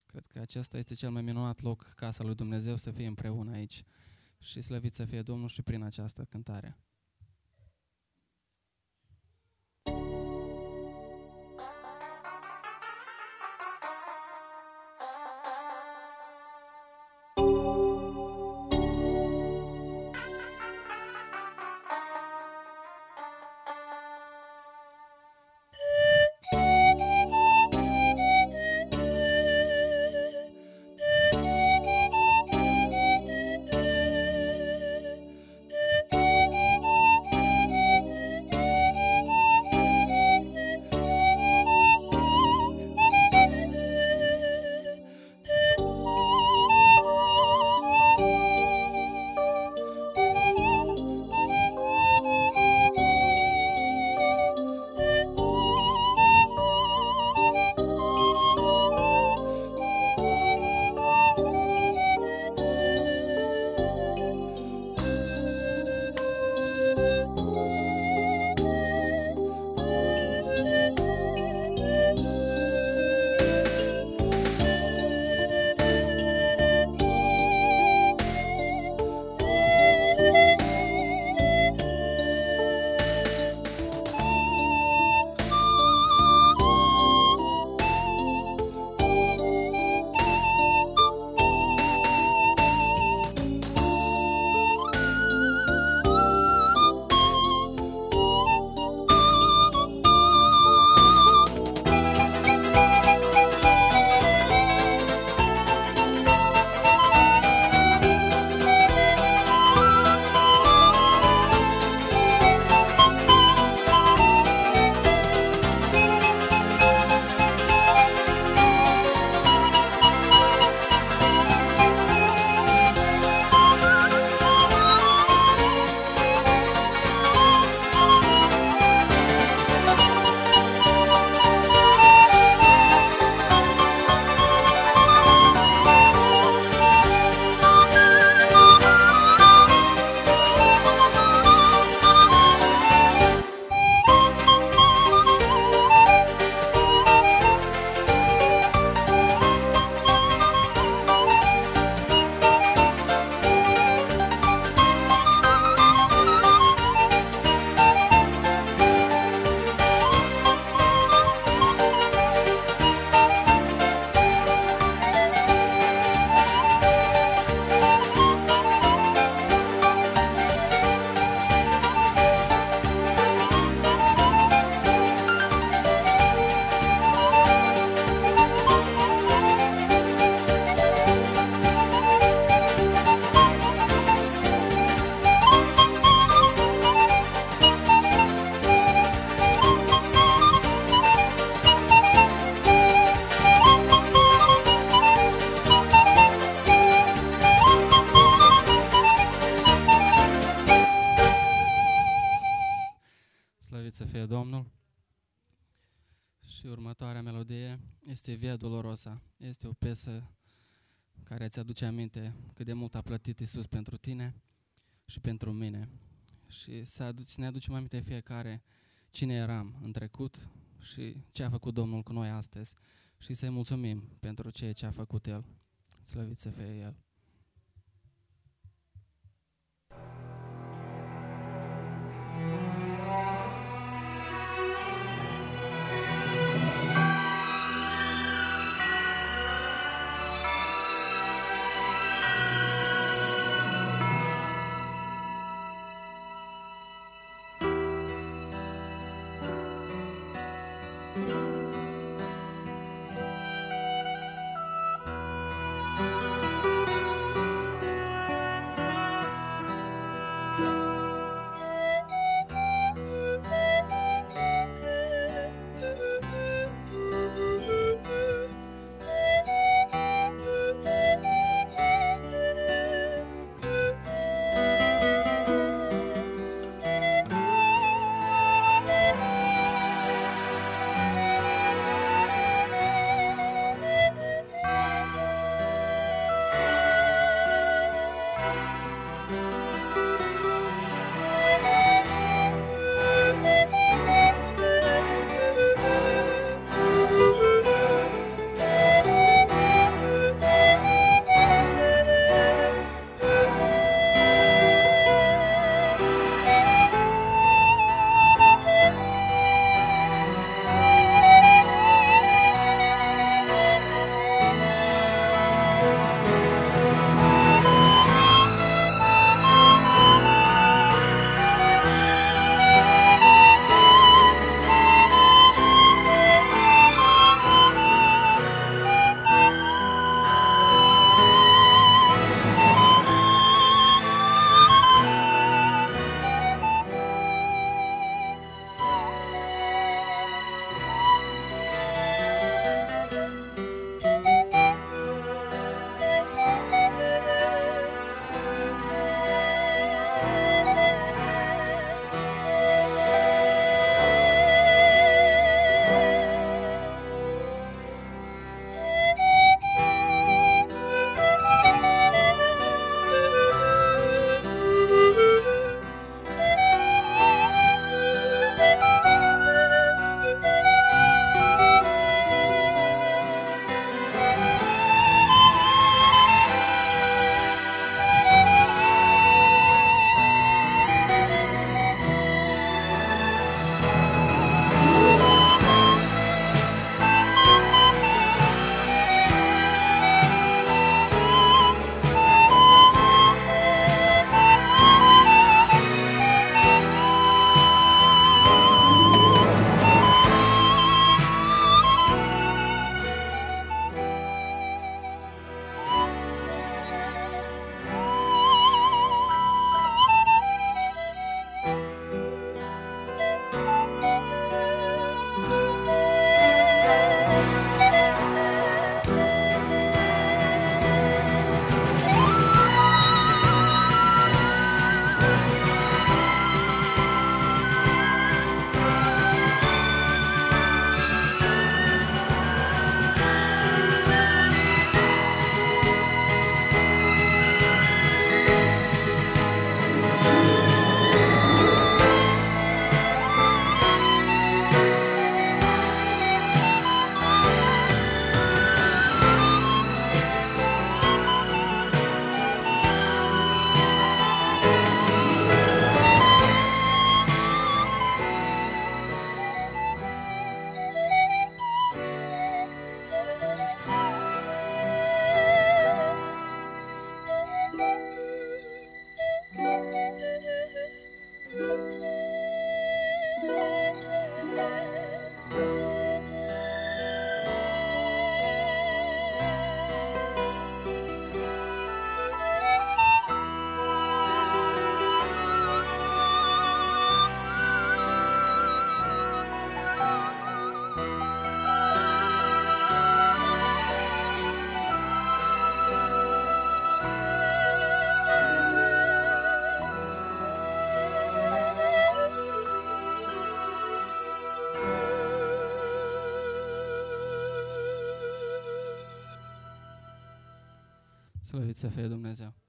Cred că acesta este cel mai minunat loc, casa lui Dumnezeu, să fie împreună aici. Și slăvit să fie Domnul și prin această cântare. Să fie Domnul. Și următoarea melodie este Via Dolorosa. Este o piesă care îți aduce aminte cât de mult a plătit Iisus pentru tine și pentru mine. Și să ne aducem aminte fiecare cine eram în trecut și ce a făcut Domnul cu noi astăzi. Și să-i mulțumim pentru ceea ce a făcut El. Slăvit să fie El. Slăvit să fie Dumnezeu!